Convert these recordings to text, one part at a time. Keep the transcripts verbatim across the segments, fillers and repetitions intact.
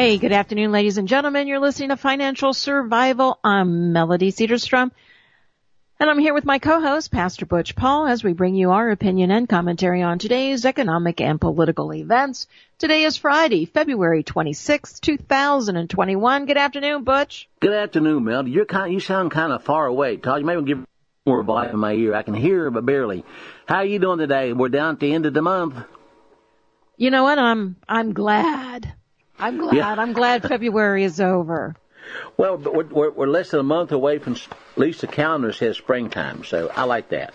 Hey, good afternoon, ladies and gentlemen. You're listening to Financial Survival. I'm Melody Cedarstrom, and I'm here with my co-host, Pastor Butch Paul, as we bring you our opinion and commentary on today's economic and political events. Today is Friday, February twenty-sixth, two thousand twenty-one. Good afternoon, Butch. Good afternoon, Melody. You're kind, you sound kind of far away. Todd, you maybe give more volume in my ear. I can hear, but barely. How are you doing today? We're down at the end of the month. You know what? I'm I'm glad. I'm glad. Yeah. I'm glad February is over. Well, but we're, we're, we're less than a month away from, at least the calendar says springtime, so I like that.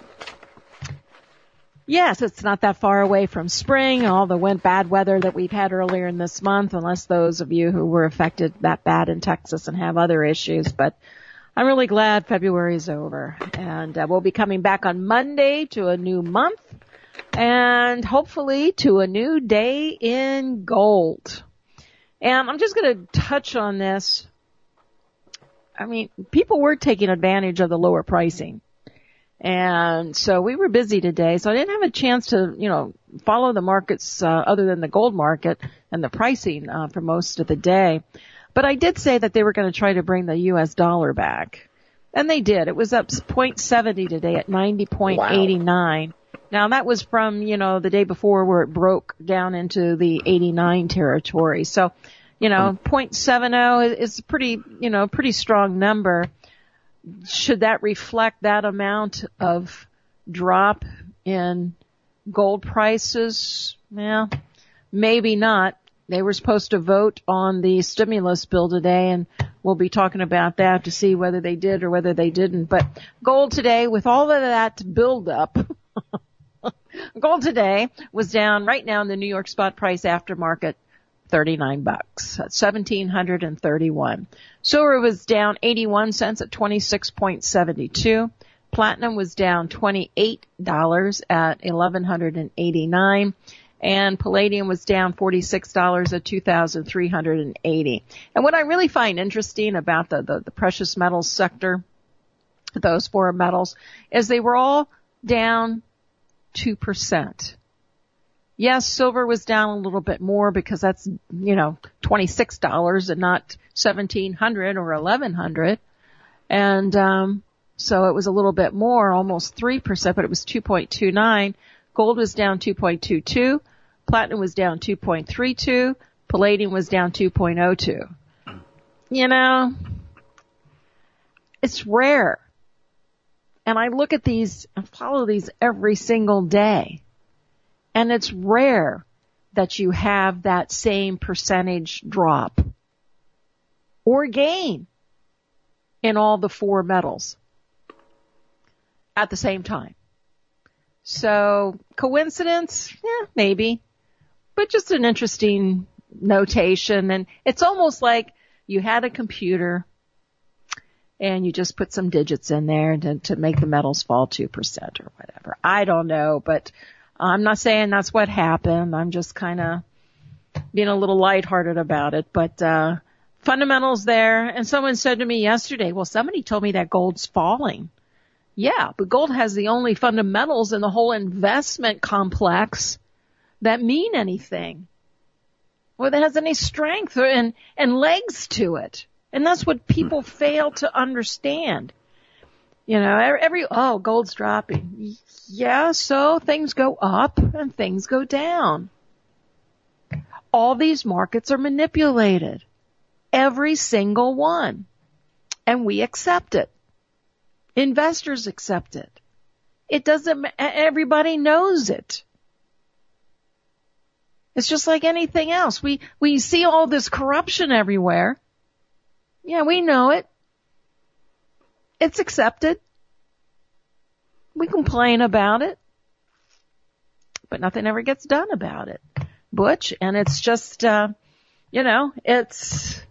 Yes, it's not that far away from spring, all the wind, bad weather that we've had earlier in this month, unless those of you who were affected that bad in Texas and have other issues. But I'm really glad February is over. And uh, we'll be coming back on Monday to a new month and hopefully to a new day in gold. And I'm just going to touch on this. I mean, people were taking advantage of the lower pricing. And so we were busy today, so I didn't have a chance to, you know, follow the markets uh, other than the gold market and the pricing uh, for most of the day. But I did say that they were going to try to bring the U S dollar back. And they did. It was up zero point seven zero today at ninety point eight nine. Wow. Now, that was from, you know, the day before where it broke down into the eighty-nine territory. So, you know, zero point seven zero is a pretty, you know, pretty strong number. Should that reflect that amount of drop in gold prices? Well, maybe not. They were supposed to vote on the stimulus bill today, and we'll be talking about that to see whether they did or whether they didn't. But gold today, with all of that buildup, gold today was down right now in the New York spot price after market, thirty-nine bucks, at seventeen thirty-one. Silver was down eighty-one cents at twenty-six seventy-two. Platinum was down twenty-eight dollars at eleven eighty-nine. And palladium was down forty-six dollars at two thousand three hundred eighty. And what I really find interesting about the, the, the precious metals sector, those four metals, is they were all down two percent. Yes, silver was down a little bit more because that's, you know, twenty-six dollars and not seventeen hundred or eleven hundred. And, um, so it was a little bit more, almost three percent, but it was two point two nine. Gold was down two point two two. Platinum was down two point three two. Palladium was down two point oh two. You know, it's rare. And I look at these and follow these every single day. And it's rare that you have that same percentage drop or gain in all the four metals at the same time. So, coincidence? Yeah, maybe. But just an interesting notation. And it's almost like you had a computer and you just put some digits in there to, to make the metals fall two percent or whatever. I don't know, but I'm not saying that's what happened. I'm just kind of being a little lighthearted about it. But uh fundamentals there. And someone said to me yesterday, well, somebody told me that gold's falling. Yeah, but gold has the only fundamentals in the whole investment complex that mean anything, or that has any strength or, and, and legs to it. And that's what people fail to understand. You know, every, every, oh, gold's dropping. Yeah, so things go up and things go down. All these markets are manipulated. Every single one. And we accept it. Investors accept it. It doesn't, everybody knows it. It's just like anything else. We, we see all this corruption everywhere. Yeah, we know it. It's accepted. We complain about it. But nothing ever gets done about it, Butch. And it's just, uh, you know, it's...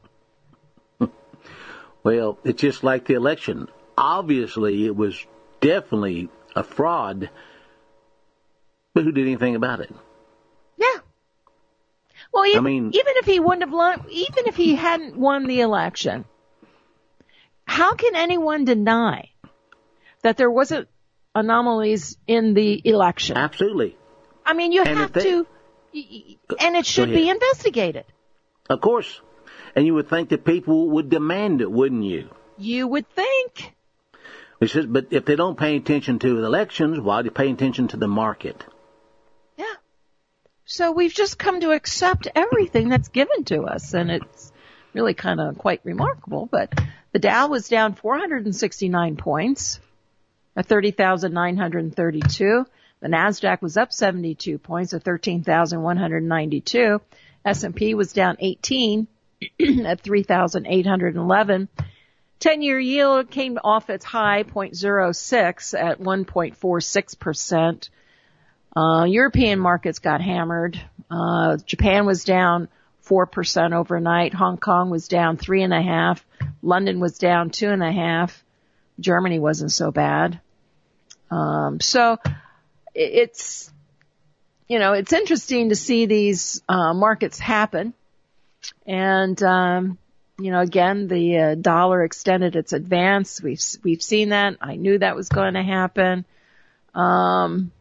Well, it's just like the election. Obviously, it was definitely a fraud. But who did anything about it? Yeah. Well, even, I mean, even if he wouldn't have won, even if he hadn't won the election, how can anyone deny that there wasn't anomalies in the election? Absolutely. I mean, you and have they, to, and it should be investigated. Of course. and you would think that people would demand it, wouldn't you? You would think. He says, but if they don't pay attention to the elections, why do they pay attention to the market? Yeah. So we've just come to accept everything that's given to us, and it's really kind of quite remarkable. But the Dow was down four hundred sixty-nine points at thirty thousand nine hundred thirty-two. The NASDAQ was up seventy-two points at thirteen thousand one hundred ninety-two. S and P was down eighteen at three thousand eight hundred eleven. ten-year yield came off its high, zero point zero six at one point four six percent. Uh, European markets got hammered. Uh, Japan was down four percent overnight. Hong Kong was down three and a half. London was down two and a half. Germany wasn't so bad. Um, so it's, you know, it's interesting to see these, uh, markets happen. And, um, you know, again, the uh, dollar extended its advance. We've, we've seen that. I knew that was going to happen. Um,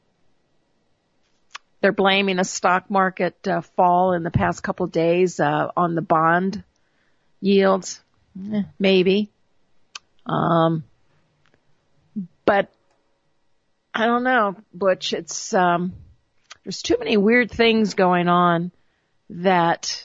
they're blaming a stock market uh, fall in the past couple of days uh, on the bond yields. Eh, maybe. Um, but I don't know, Butch. It's, um, there's too many weird things going on that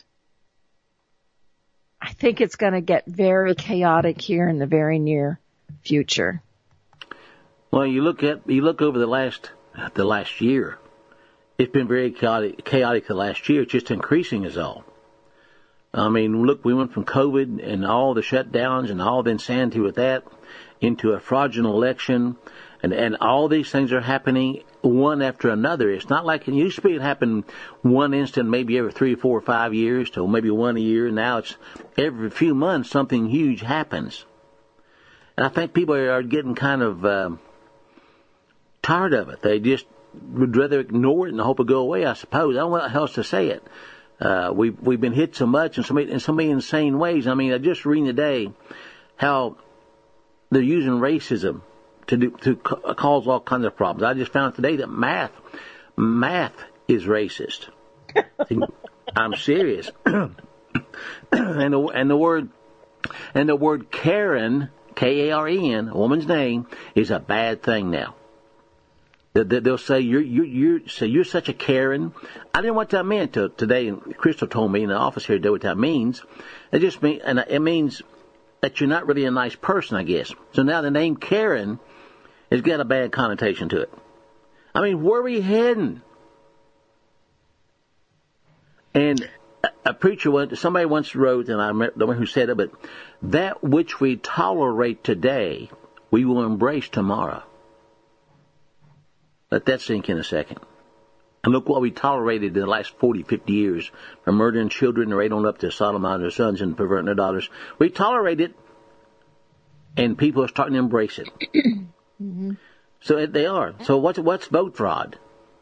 I think it's going to get very chaotic here in the very near future. Well, you look at, you look over the last, the last year. It's been very chaotic, chaotic the last year. It's just increasing is all. I mean, look, we went from COVID and all the shutdowns and all the insanity with that into a fraudulent election, and, and all these things are happening one after another. It's not like it used to be. It happened one instant, maybe every three, four, or five years, to maybe one a year. Now it's every few months something huge happens. And I think people are getting kind of um, tired of it. They just would rather ignore it and hope it go away, I suppose. I don't know how else to say it. Uh, we've, we've been hit so much in so many, in so many insane ways. I mean, I just read today how they're using racism to do, to cause all kinds of problems. I just found today that math, math is racist. I'm serious. and the, and the word, and the word Karen, K A R E N, a woman's name, is a bad thing now. They'll say you're you're you're say you're such a Karen. I didn't know what that meant till today. And Crystal told me in the office here today what that means. It just mean and it means that you're not really a nice person, I guess. So now the name Karen has got a bad connotation to it. I mean, where are we heading? And a, a preacher once, somebody once wrote, and I don't know who said it, but that which we tolerate today, we will embrace tomorrow. Let that sink in a second. And look what we tolerated in the last forty, fifty years, from murdering children right on up to sodomizing their sons and perverting their daughters. We tolerate it, and people are starting to embrace it. Mm-hmm. So they are. So what's what's vote fraud?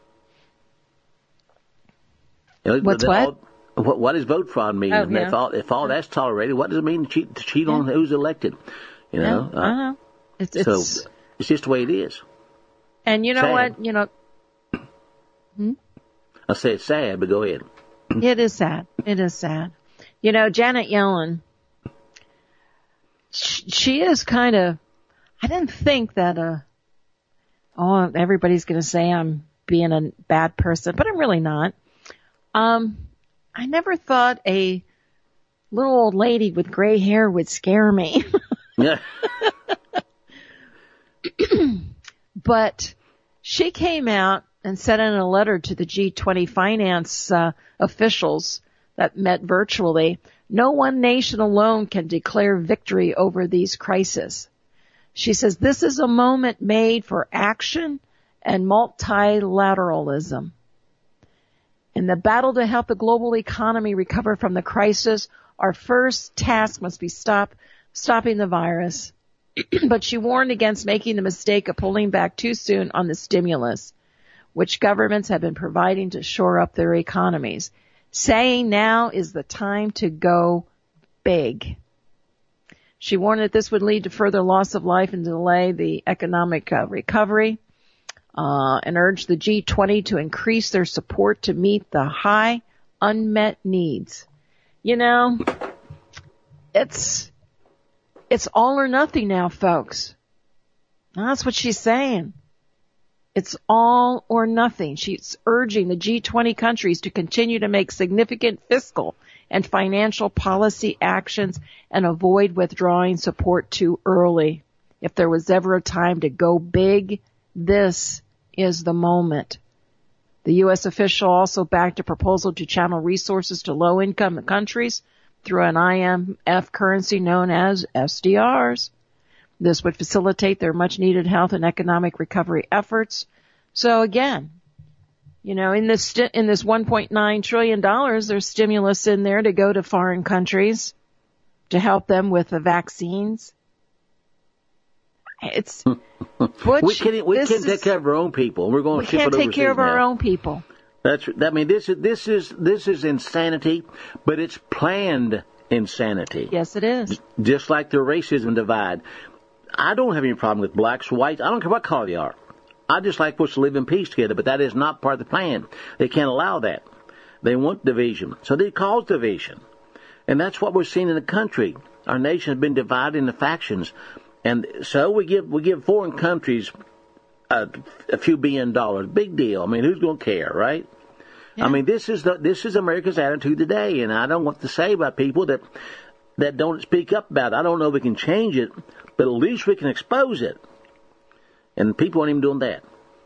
You know, what's what? All, what? What does vote fraud mean? Oh, yeah. If all if all that's tolerated, what does it mean to cheat to cheat yeah. on who's elected? You know. Yeah, I know. It's, so it's... it's just the way it is. And you know sad. what? You know. Hmm? I say it's sad, but go ahead. It is sad. It is sad. You know, Janet Yellen, she, she is kind of, I didn't think that, uh, oh, everybody's going to say I'm being a bad person, but I'm really not. Um, I never thought a little old lady with gray hair would scare me. Yeah. But she came out and said in a letter to the G twenty finance uh, officials that met virtually, no one nation alone can declare victory over these crises. She says this is a moment made for action and multilateralism. In the battle to help the global economy recover from the crisis, our first task must be stop stopping the virus. But she warned against making the mistake of pulling back too soon on the stimulus, which governments have been providing to shore up their economies, saying now is the time to go big. She warned that this would lead to further loss of life and delay the economic uh, recovery, uh, and urged the G twenty to increase their support to meet the high unmet needs. You know, it's, it's all or nothing now, folks. That's what she's saying. It's all or nothing. She's urging the G twenty countries to continue to make significant fiscal and financial policy actions and avoid withdrawing support too early. If there was ever a time to go big, this is the moment. The U S official also backed a proposal to channel resources to low-income countries through an I M F currency known as S D Rs. This would facilitate their much-needed health and economic recovery efforts. So again, you know, in this in this one point nine trillion dollars, there's stimulus in there to go to foreign countries to help them with the vaccines. It's Butch, we can we can is, take care of our own people. We're going to ship it overseas. We can't take care of now. our own people. That's. I mean, this is this is this is insanity, but it's planned insanity. Yes, it is. Just like the racism divide. I don't have any problem with blacks, whites. I don't care what color they are. I just like us to live in peace together, but that is not part of the plan. They can't allow that. They want division, so they cause division, and that's what we're seeing in the country. Our nation has been divided into factions. And so we give we give foreign countries a, a few billion dollars. Big deal. I mean, who's going to care, right? Yeah. I mean, this is the this is America's attitude today, and I don't want to say about people that that don't speak up about it. I don't know if we can change it, but at least we can expose it. And people aren't even doing that.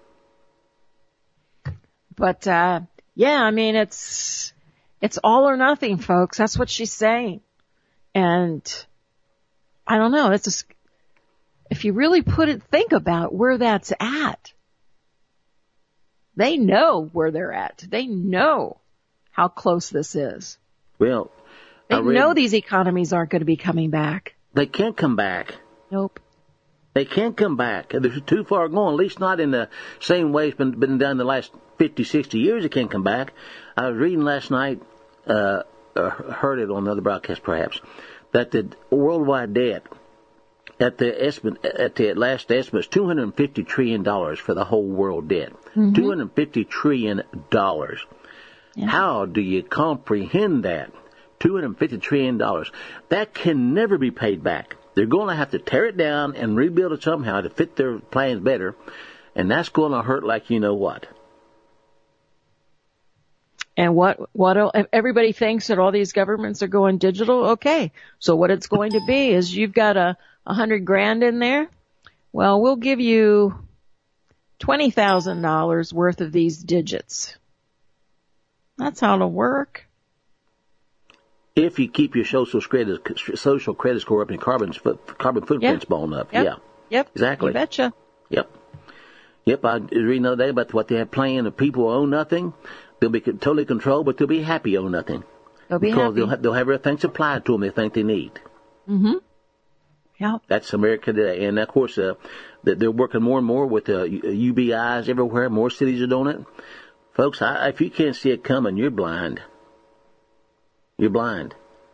But uh, yeah, I mean, it's it's all or nothing, folks. That's what she's saying, and I don't know. It's a If you really put it, think about where that's at. They know where they're at. They know how close this is. Well, they I read, know these economies aren't going to be coming back. They can't come back. Nope. They can't come back. They're too far gone, at least not in the same way it's been, been done the last fifty, sixty years. It can't come back. I was reading last night, uh, or heard it on another broadcast perhaps, that the worldwide debt At the estimate, at the last estimate, is two hundred fifty trillion dollars for the whole world debt. Mm-hmm. two hundred fifty trillion dollars. Yeah. How do you comprehend that? two hundred fifty trillion dollars. That can never be paid back. They're going to have to tear it down and rebuild it somehow to fit their plans better, and that's going to hurt like you know what. And what, what, everybody thinks that all these governments are going digital. Okay. So what it's going to be is you've got a, a hundred grand in there. Well, we'll give you twenty thousand dollars worth of these digits. That's how it'll work. If you keep your social credit, social credit score up and carbon, carbon footprint's yep. blown up. Yep. Yeah. Yep. Exactly. You betcha. Yep. Yep. I was reading the other day about what they have planned. If people own nothing, they'll be totally controlled, but they'll be happy own nothing. They'll be because happy. They'll have, they'll have everything supplied to them they think they need. Mm-hmm. Yeah. That's America today. And, of course, uh, they're working more and more with uh, U B Is everywhere. More cities are doing it. Folks, I, if you can't see it coming, you're blind. You're blind.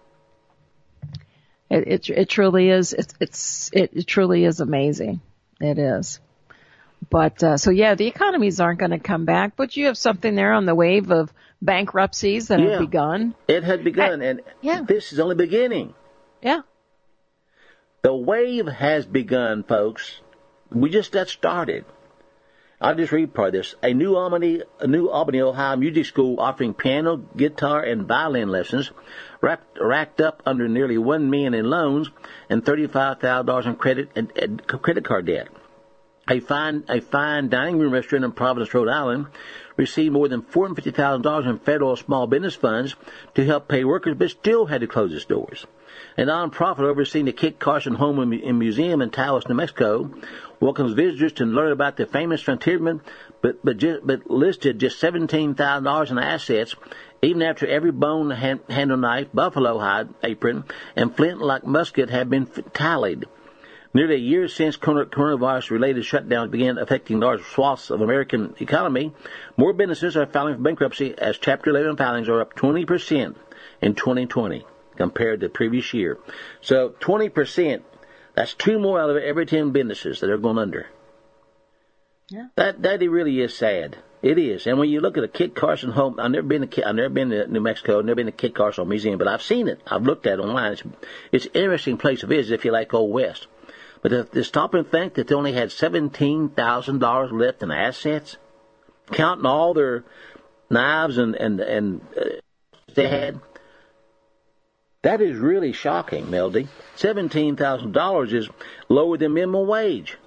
It, it, it truly is. It's, it's, it, it truly is amazing. It is. But, uh, so yeah, the economies aren't going to come back, but you have something there on the wave of bankruptcies that yeah, have begun. It had begun, I, and yeah. this is only beginning. Yeah. The wave has begun, folks. We just got started. I'll just read part of this. A new Albany, a new Albany, Ohio music school offering piano, guitar, and violin lessons wrapped, racked up under nearly one million dollars in loans and thirty-five thousand dollars in credit and, and credit card debt. A fine, a fine dining room restaurant in Providence, Rhode Island, received more than four hundred fifty thousand dollars in federal small business funds to help pay workers, but still had to close its doors. A nonprofit overseeing the Kit Carson Home and Museum in Taos, New Mexico, welcomes visitors to learn about the famous frontierman, but but, just, but listed just seventeen thousand dollars in assets, even after every bone, hand, handle knife, buffalo hide apron, and flint-lock musket had been tallied. Nearly a year since coronavirus-related shutdowns began affecting large swaths of American economy, more businesses are filing for bankruptcy as Chapter eleven filings are up twenty percent in twenty twenty compared to the previous year. So twenty percent, that's two more out of every ten businesses that are going under. Yeah. That that really is sad. It is. And when you look at a Kit Carson home, I've never been to I've never been to New Mexico, I've never been to Kit Carson Museum, but I've seen it. I've looked at it online. It's, it's an interesting place to visit if you like Old West. But to, to stop and think that they only had seventeen thousand dollars left in assets, counting all their knives and, and, and uh, they had, that is really shocking, Melody. seventeen thousand dollars is lower than minimum wage.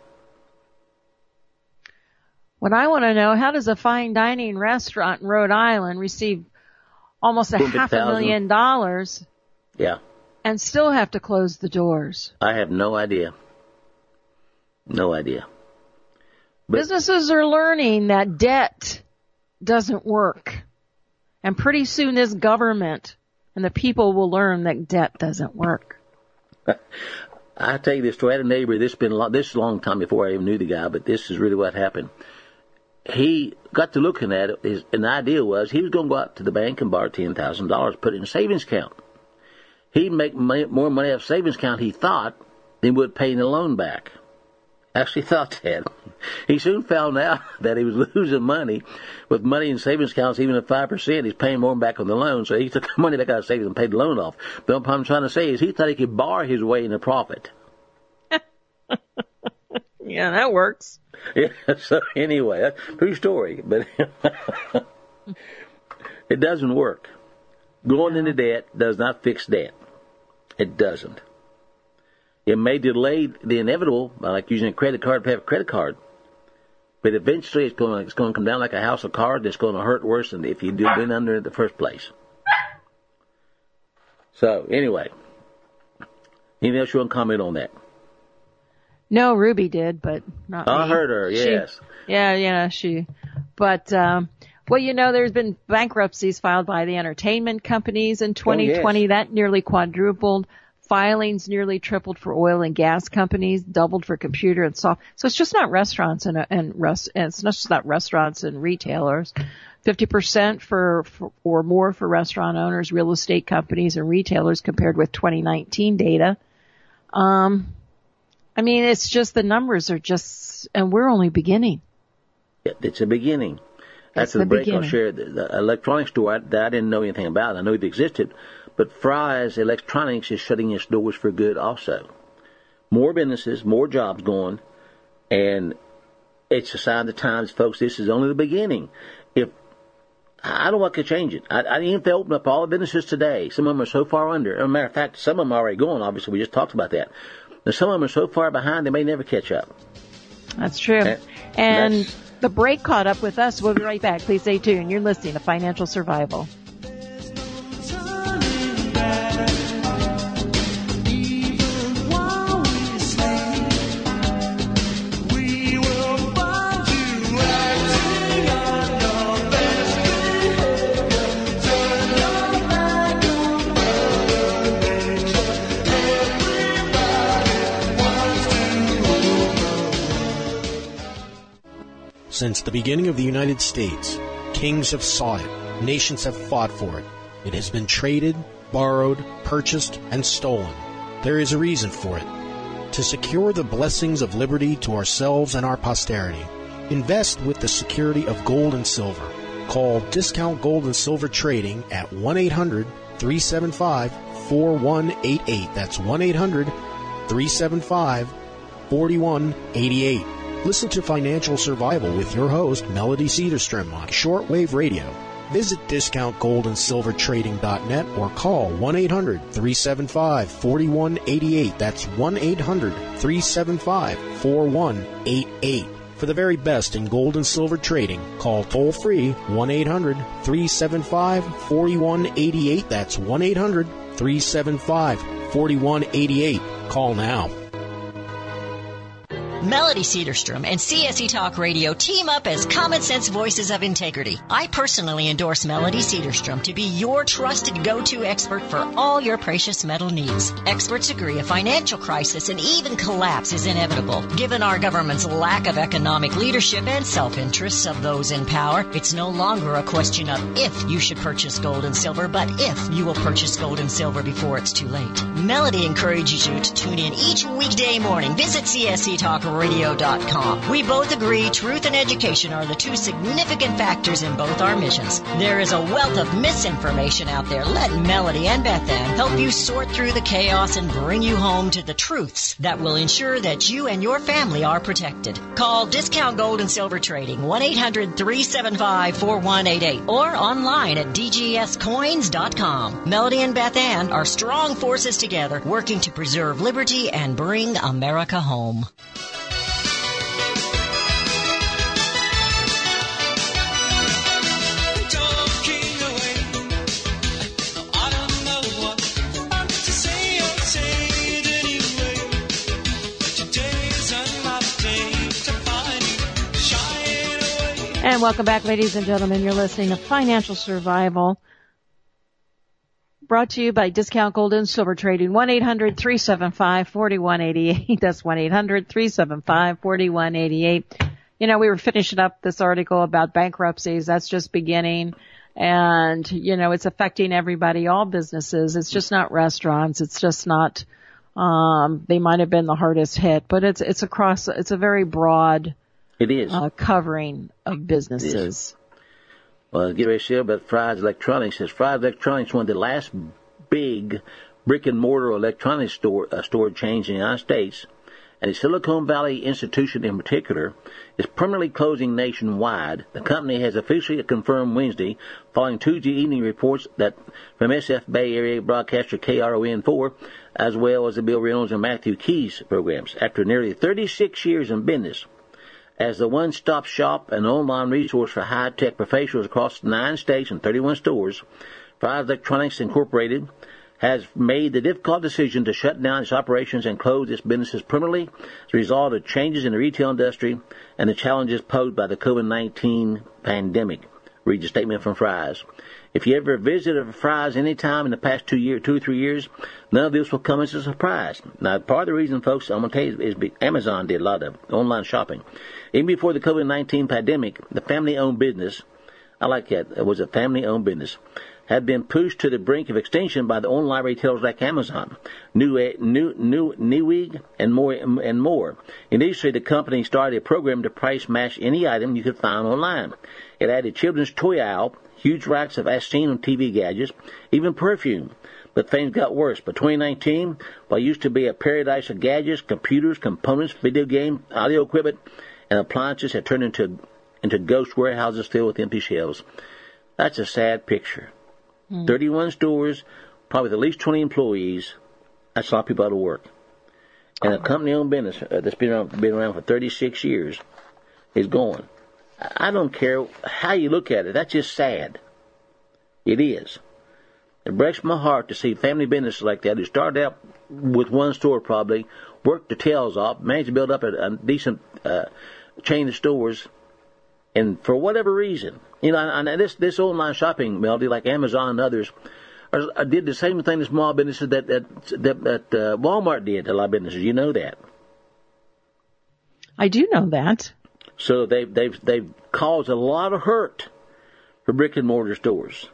What I want to know, how does a fine dining restaurant in Rhode Island receive almost a half a million dollars yeah. and still have to close the doors? I have no idea. No idea. But businesses are learning that debt doesn't work. And pretty soon this government and the people will learn that debt doesn't work. I tell you this story. I had a neighbor, this has been a long, this is a long time before I even knew the guy, but this is really what happened. He got to looking at it, his, and the idea was he was going to go out to the bank and borrow ten thousand dollars, put it in a savings account. He'd make money, more money out of a savings account, he thought, than would paying the loan back. Actually thought that. He soon found out that he was losing money with money in savings accounts, even at five percent. He's paying more back on the loan, so he took the money back out of savings and paid the loan off. But what I'm trying to say is he thought he could borrow his way into profit. Yeah, that works. Yeah, so anyway, that's a true story, but it doesn't work. Going into debt does not fix debt. It doesn't. It may delay the inevitable, like using a credit card to have a credit card, but eventually it's going to, it's going to come down like a house of cards. It's going to hurt worse than if you'd been under it in the first place. So anyway, anything else you want to comment on that? No, Ruby did, but not I me. heard her, yes. She, yeah, yeah, she. But, um, well, you know, there's been bankruptcies filed by the entertainment companies in twenty twenty. Oh, yes. That nearly quadrupled. Filings nearly tripled for oil and gas companies, doubled for computer and soft. So it's just not restaurants and, and, rest, and it's not just not restaurants and retailers. fifty percent for, for, or more for restaurant owners, real estate companies and retailers compared with twenty nineteen data. Um, I mean, it's just the numbers are just, and we're only beginning. It's a beginning. After the, the break, beginning. I'll share the, the electronics store that I didn't know anything about. I know it existed, but Fry's Electronics is shutting its doors for good also. More businesses, more jobs going, and it's a sign of the times, folks. This is only the beginning. If I don't know what could change it. I, I even if they open up all the businesses today, some of them are so far under. As a matter of fact, some of them are already going. Obviously, we just talked about that. But some of them are so far behind they may never catch up. That's true. And, and that's, the break caught up with us. We'll be right back. Please stay tuned. You're listening to Financial Survival. Since the beginning of the United States, kings have sought it, nations have fought for it. It has been traded, borrowed, purchased, and stolen. There is a reason for it. To secure the blessings of liberty to ourselves and our posterity, invest with the security of gold and silver. Call Discount Gold and Silver Trading at one eight hundred, three seven five, four one eight eight. That's one eight hundred, three seven five, four one eight eight. Listen to Financial Survival with your host, Melody Cedarstrom, on shortwave radio. Visit discount gold and silver trading dot net or call one eight hundred, three seven five, four one eight eight. That's one eight hundred, three seven five, four one eight eight. For the very best in gold and silver trading, call toll-free one eight hundred, three seven five, four one eight eight. That's one eight hundred, three seven five, four one eight eight. Call now. Melody Cedarstrom and C S E Talk Radio team up as common sense voices of integrity. I personally endorse Melody Cedarstrom to be your trusted go-to expert for all your precious metal needs. Experts agree a financial crisis and even collapse is inevitable. Given our government's lack of economic leadership and self-interests of those in power, it's no longer a question of if you should purchase gold and silver, but if you will purchase gold and silver before it's too late. Melody encourages you to tune in each weekday morning. Visit C S E Talk radio dot com. We both agree truth and education are the two significant factors in both our missions. There is a wealth of misinformation out there. Let Melody and Beth Ann help you sort through the chaos and bring you home to the truths that will ensure that you and your family are protected. Call Discount Gold and Silver Trading, one eight hundred three seven five four one eight eight, or online at d g s coins dot com. Melody and Beth Ann are strong forces together, working to preserve liberty and bring America home. And welcome back, ladies and gentlemen. You're listening to Financial Survival, brought to you by Discount Gold and Silver Trading, one eight hundred three seven five four one eight eight. That's one eight hundred three seven five four one eight eight. You know, we were finishing up this article about bankruptcies. That's just beginning. And, you know, it's affecting everybody, all businesses. It's just not restaurants. It's just not, um, they might have been the hardest hit, but it's, it's across, it's a very broad It is. Uh, covering of businesses. Well, get ready to say about Fry's Electronics. Says Fry's Electronics, one of the last big brick-and-mortar electronics store, uh, store chains in the United States, and the Silicon Valley institution in particular, is permanently closing nationwide. The company has officially confirmed Wednesday, following Tuesday evening reports that from S F Bay Area broadcaster K R O N four, as well as the Bill Reynolds and Matthew Keys programs. After nearly thirty-six years in business, as the one-stop shop and online resource for high-tech professionals across nine states and thirty-one stores, Fry's Electronics Incorporated has made the difficult decision to shut down its operations and close its businesses permanently as a result of changes in the retail industry and the challenges posed by the COVID nineteen pandemic. Read the statement from Fry's. If you ever visited Fry's any time in the past two year, two or three years, none of this will come as a surprise. Now, part of the reason, folks, I'm going to tell you, is Amazon did a lot of online shopping. Even before the COVID nineteen pandemic, the family-owned business, I like that, it was a family-owned business, had been pushed to the brink of extinction by the online retailers like Amazon, New, New, New, Newegg, and more. And more. Initially, the company started a program to price match any item you could find online. It added children's toy aisle, huge racks of as seen on T V gadgets, even perfume. But things got worse. By twenty nineteen, what used to be a paradise of gadgets, computers, components, video game, audio equipment, and appliances had turned into into ghost warehouses filled with empty shelves. That's a sad picture. Mm. thirty-one stores, probably with at least twenty employees. That's a lot of people out of work. And a company-owned business uh, that's been around, been around for thirty-six years is gone. I don't care how you look at it. That's just sad. It is. It breaks my heart to see family businesses like that who started out with one store probably, worked their tails off, managed to build up a, a decent uh, chain of stores, and for whatever reason, you know, and this this online shopping, Melody, like Amazon and others, are, are, did the same thing to small businesses that that that, that uh, Walmart did to a lot of businesses. You know that. I do know that. So they've they've they've caused a lot of hurt for brick and mortar stores,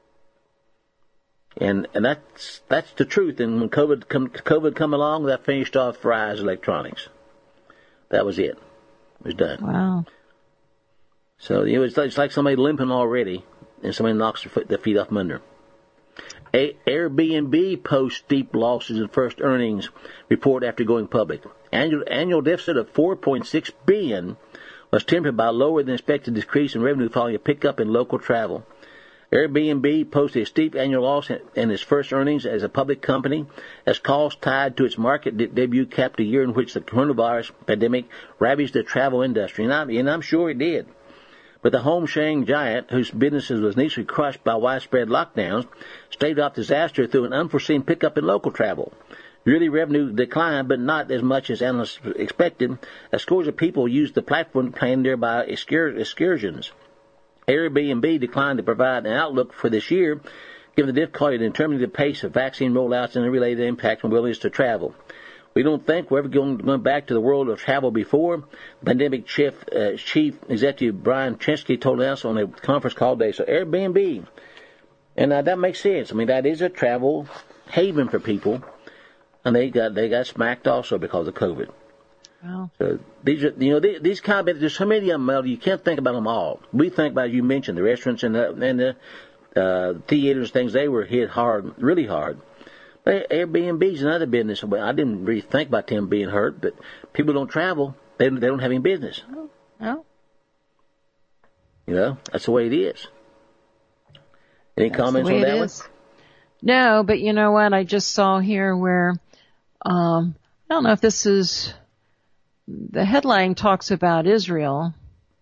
and and that's that's the truth. And when COVID come COVID come along, that finished off Fry's Electronics. That was it. It was done. Wow. So you know, it's like, it's like somebody limping already, and somebody knocks their, foot, their feet off from under. A- Airbnb posts steep losses in first earnings report after going public. Annual annual deficit of four point six billion dollars was tempered by a lower than expected decrease in revenue following a pickup in local travel. Airbnb posted a steep annual loss in, in its first earnings as a public company, as costs tied to its market de- debut capped a year in which the coronavirus pandemic ravaged the travel industry, and, I, and I'm sure it did. But the home-sharing giant, whose businesses was initially crushed by widespread lockdowns, staved off disaster through an unforeseen pickup in local travel. Yearly revenue declined, but not as much as analysts expected, as scores of people used the platform to plan nearby excursions. Airbnb declined to provide an outlook for this year, given the difficulty in determining the pace of vaccine rollouts and the related impact on willingness to travel. We don't think we're ever going, going back to the world of travel before. Pandemic chief, uh, chief executive Brian Chesky told us on a conference call today. So Airbnb, and uh, that makes sense. I mean, that is a travel haven for people, and they got they got smacked also because of COVID. Wow. So these are, you know, these, these kind of, there's so many of them, you can't think about them all. We think about, you mentioned, the restaurants and the, and the uh, theaters, things, they were hit hard, really hard. But Airbnb's another business. Well, I didn't really think about them being hurt, but people don't travel. They, they don't have any business. Oh. Oh. You know, that's the way it is. Any That's comments the way on that it one? is. No, but you know what? I just saw here where, um, I don't know if this is, the headline talks about Israel,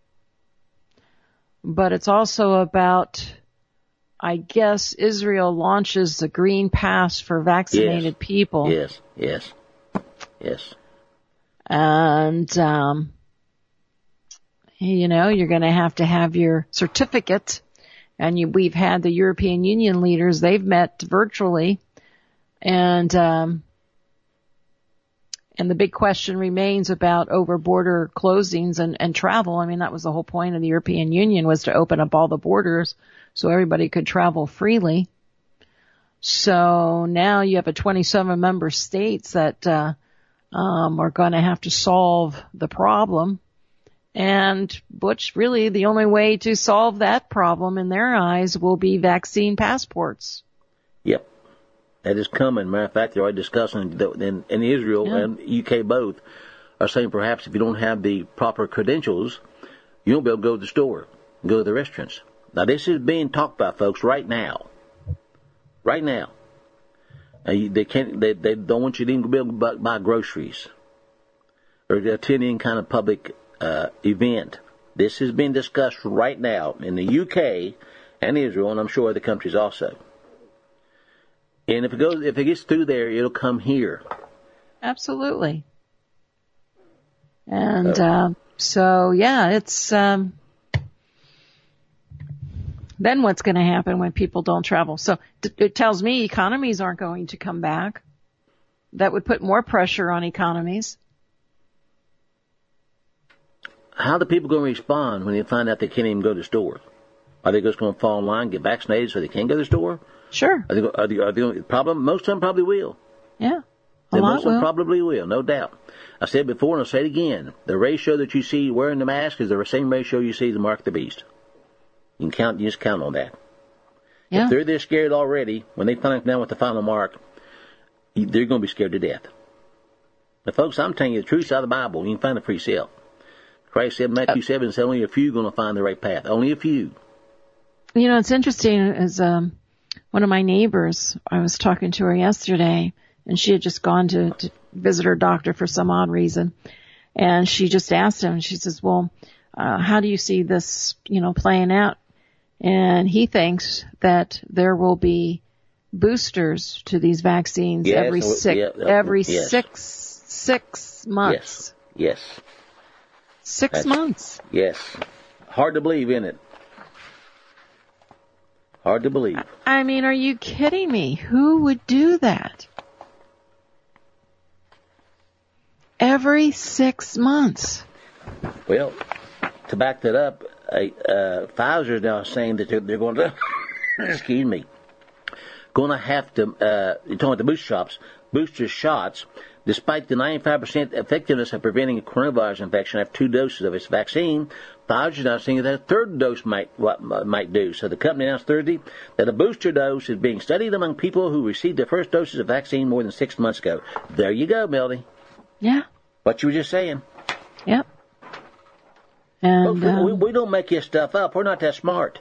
but it's also about, I guess, Israel launches the green pass for vaccinated Yes. people. Yes, yes, yes. And, um, you know, you're going to have to have your certificate. And you, we've had the European Union leaders, they've met virtually. And, um, and the big question remains about over border closings and, and travel. I mean, that was the whole point of the European Union, was to open up all the borders so everybody could travel freely. So now you have a twenty-seven member states that, uh, um, are going to have to solve the problem. And Butch, really the only way to solve that problem in their eyes will be vaccine passports. Yep. That is coming. Matter of fact, they're already discussing that in, in Israel Yeah. and U K both are saying perhaps if you don't have the proper credentials, you won't be able to go to the store, go to the restaurants. Now, this is being talked about, folks, right now. Right now. Uh, you, they can't. They, they don't want you to even be able to buy, buy groceries or attend any kind of public uh, event. This is being discussed right now in the U K and Israel, and I'm sure other countries also. And if it goes, if it gets through there, it'll come here. Absolutely. And oh. uh, so, yeah, it's um, then what's going to happen when people don't travel? So t- it tells me economies aren't going to come back. That would put more pressure on economies. How are the people going to respond when they find out they can't even go to the store? Are they just going to fall in line, get vaccinated so they can go to the store? Sure. Are they, are they, are they problem? Most of them probably will. Yeah. A and lot most of them will. probably will, no doubt. I said before and I'll say it again. The ratio that you see wearing the mask is the same ratio you see the mark of the beast. You can count, you just count on that. Yeah. If they're this scared already, when they find out now with the final mark, they're going to be scared to death. Now, folks, I'm telling you the truth out of the Bible. You can find it for yourself. Christ said in Matthew seven, said only a few are going to find the right path. Only a few. You know, it's interesting is um, one of my neighbors, I was talking to her yesterday, and she had just gone to, to visit her doctor for some odd reason. And she just asked him, she says, well, uh, how do you see this, you know, playing out? And he thinks that there will be boosters to these vaccines yes, every six, yeah, every yes. six, six months. Yes. Yes. Six That's, months. Yes. Hard to believe, isn't it? Hard to believe. I mean, are you kidding me? Who would do that? Every six months. Well, to back that up, uh, uh, Pfizer is now saying that they're, they're going to, excuse me, going to have to, uh, you're talking about the booster shops, booster shots, despite the ninety-five percent effectiveness of preventing a coronavirus infection after two doses of its vaccine, Pfizer is now saying that a third dose might what might do. So the company announced Thursday that a booster dose is being studied among people who received their first doses of vaccine more than six months ago. There you go, Melody. Yeah. What you were just saying. Yep. And Folks, um, we, we don't make this stuff up. We're not that smart.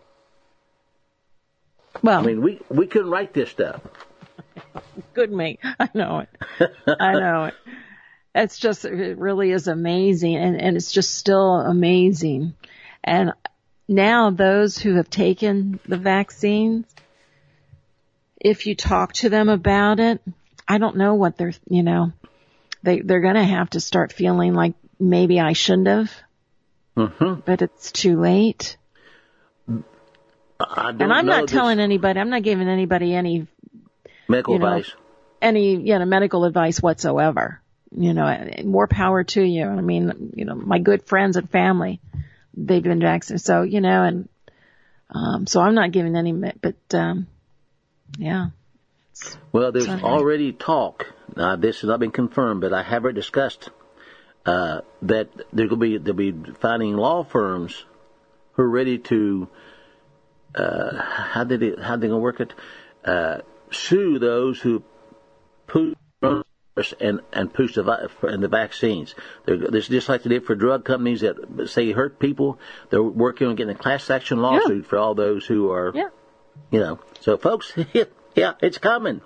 well, I mean, we we couldn't write this stuff. good mate. I know it. I know it. It's just, it really is amazing. And, and it's just still amazing. And now those who have taken the vaccines, if you talk to them about it, I don't know what they're, you know, they, they're going to have to start feeling like maybe I shouldn't have, Mm-hmm. but it's too late. I don't And I'm know not telling anybody, I'm not giving anybody any medical you know, advice. any, you know, medical advice whatsoever. You know, more power to you. I mean, you know, my good friends and family, they've been vaccinated. So, you know, and, um, so I'm not giving any, but, um, yeah. Well, there's Sorry. already talk. Now, this has not been confirmed, but I have it discussed uh, that they're going to be they'll be finding law firms who are ready to uh, how did it how they going to work it uh, sue those who push and and push the and the vaccines. They're, it's just like they did for drug companies that say hurt people. They're working on getting a class action lawsuit yeah. for all those who are, yeah. you know. So, folks, yeah, it's coming.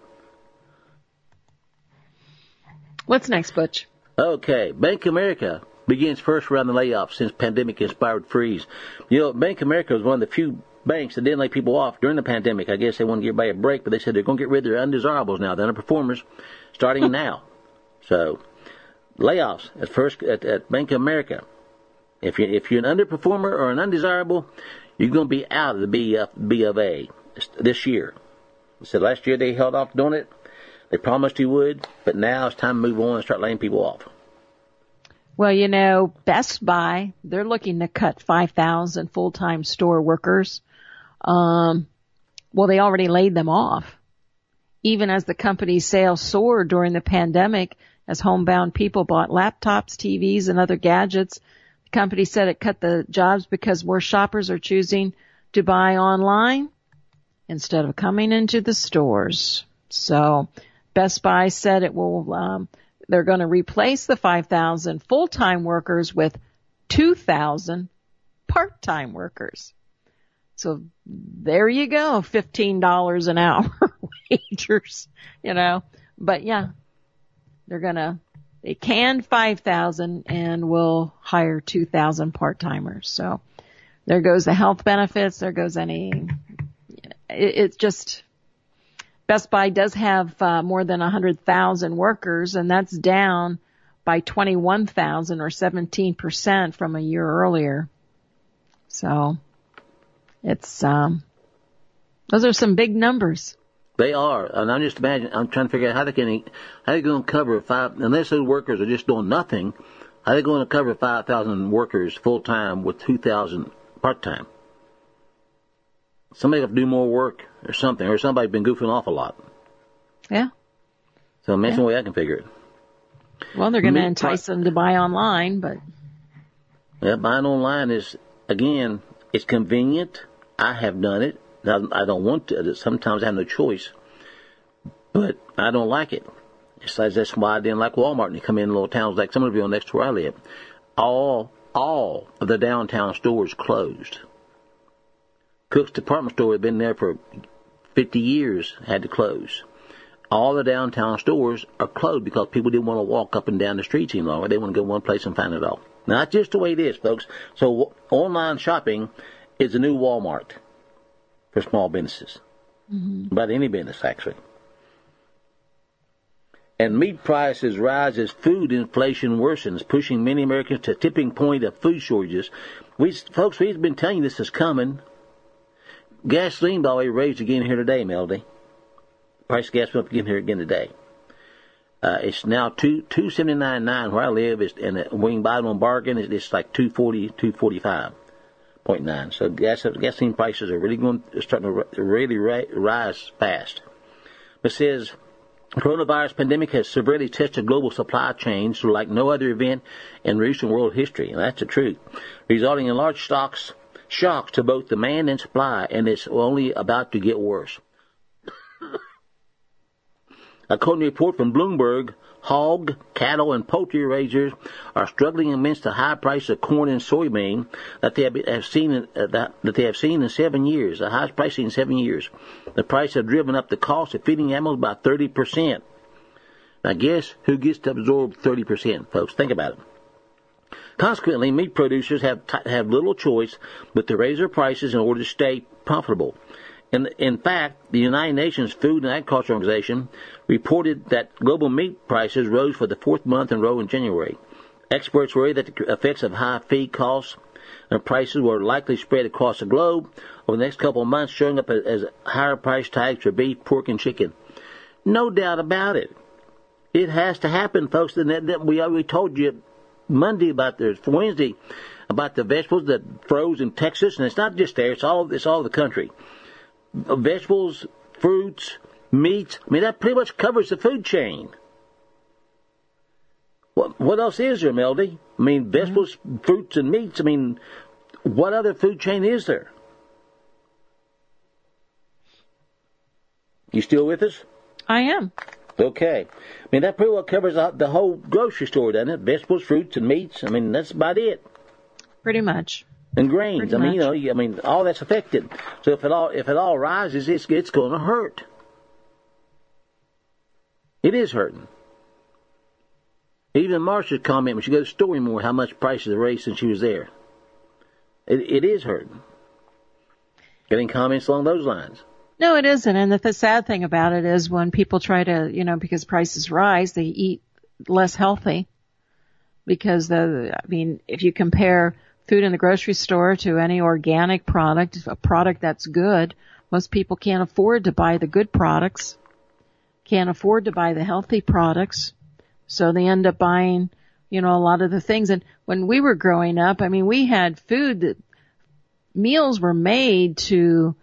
What's next, Butch? Okay, Bank of America begins first round of layoffs since pandemic-inspired freeze. You know, Bank of America was one of the few banks that didn't lay people off during the pandemic. I guess they want to give everybody a break, but they said they're going to get rid of their undesirables now, the underperformers, starting now. So, layoffs at first at, at Bank of America. If you if you're an underperformer or an undesirable, you're going to be out of the B of, B of A this year. So last year they held off doing it. They promised he would, but now it's time to move on and start laying people off. Well, you know, Best Buy, they're looking to cut five thousand full-time store workers. Um, well, they already laid them off. Even as the company's sales soared during the pandemic, as homebound people bought laptops, T Vs, and other gadgets, the company said it cut the jobs because more shoppers are choosing to buy online instead of coming into the stores. So Best Buy said it will, um, they're going to replace the five thousand full-time workers with two thousand part-time workers. So there you go, fifteen dollars an hour wagers, you know. But yeah, they're going to, they canned five thousand and will hire two thousand part-timers. So there goes the health benefits. There goes any, it, it's just, Best Buy does have uh, more than one hundred thousand workers, and that's down by twenty-one thousand or seventeen percent from a year earlier. So it's, um, those are some big numbers. They are, and I'm just imagining, I'm trying to figure out how they can, how they going to cover five, unless those workers are just doing nothing, how they going to cover five thousand workers full-time with two thousand part-time? Somebody have to do more work or something, or somebody's been goofing off a lot. Yeah. So imagine yeah. the way I can figure it. Well, they're going to entice them to buy online, but. Yeah, buying online is, again, it's convenient. I have done it. I don't want to. Sometimes I have no choice. But I don't like it. It's like, that's why I didn't like Walmart and they come in little towns like Somerville next to where I live. All, all of the downtown stores closed. Cook's department store had been there for fifty years, had to close. All the downtown stores are closed because people didn't want to walk up and down the streets any longer. They want to go one place and find it all. Now, that's just the way it is, folks. So online shopping is the new Walmart for small businesses. Mm-hmm. About any business, actually. And meat prices rise as food inflation worsens, pushing many Americans to a tipping point of food shortages. We, folks, we've been telling you this is coming. Gasoline, by the way, raised again here today, Melody. Price of gas went up again here again today. Uh, it's now two two seventy nine nine where I live. It's, and when you buy it on bargain, it's, it's like two forty, two forty five point nine. So gas gasoline prices are really going starting to really rise fast. It says the coronavirus pandemic has severely tested global supply chains like no other event in recent world history, and that's the truth, resulting in large stocks. Shocks to both demand and supply, and it's only about to get worse. According to a report from Bloomberg, hog, cattle, and poultry raisers are struggling amidst the high price of corn and soybean that they have, have seen in, uh, that, that they have seen in seven years, the highest price in seven years. The price have driven up the cost of feeding animals by thirty percent. Now, guess who gets to absorb thirty percent, folks? Think about it. Consequently, meat producers have t- have little choice but to raise their prices in order to stay profitable. In, in fact, the United Nations Food and Agriculture Organization reported that global meat prices rose for the fourth month in a row in January. Experts worry that the effects of high feed costs and prices will likely spread across the globe over the next couple of months, showing up as, as higher price tags for beef, pork, and chicken. No doubt about it. It has to happen, folks. And that, that we already told you Monday about the Wednesday about the vegetables that froze in Texas, and it's not just there; it's all it's all the country. Vegetables, fruits, meats. I mean, that pretty much covers the food chain. What, what else is there, Melody? I mean, vegetables, mm-hmm. fruits, and meats. I mean, what other food chain is there? You still with us? I am. Okay. I mean, that pretty well covers the whole grocery store, doesn't it? Vegetables, fruits, and meats. I mean, that's about it. Pretty much. And grains. Pretty I mean, much. you know, I mean, all that's affected. So if it all if it all rises, it's it's going to hurt. It is hurting. Even Marsha's comment when she goes to the store anymore, how much prices have raised since she was there. It it is hurting. Getting comments along those lines? No, it isn't. And the, the sad thing about it is when people try to, you know, because prices rise, they eat less healthy. Because the, I mean, if you compare food in the grocery store to any organic product, a product that's good, most people can't afford to buy the good products, can't afford to buy the healthy products. So they end up buying, you know, a lot of the things. And when we were growing up, I mean, we had food that meals were made to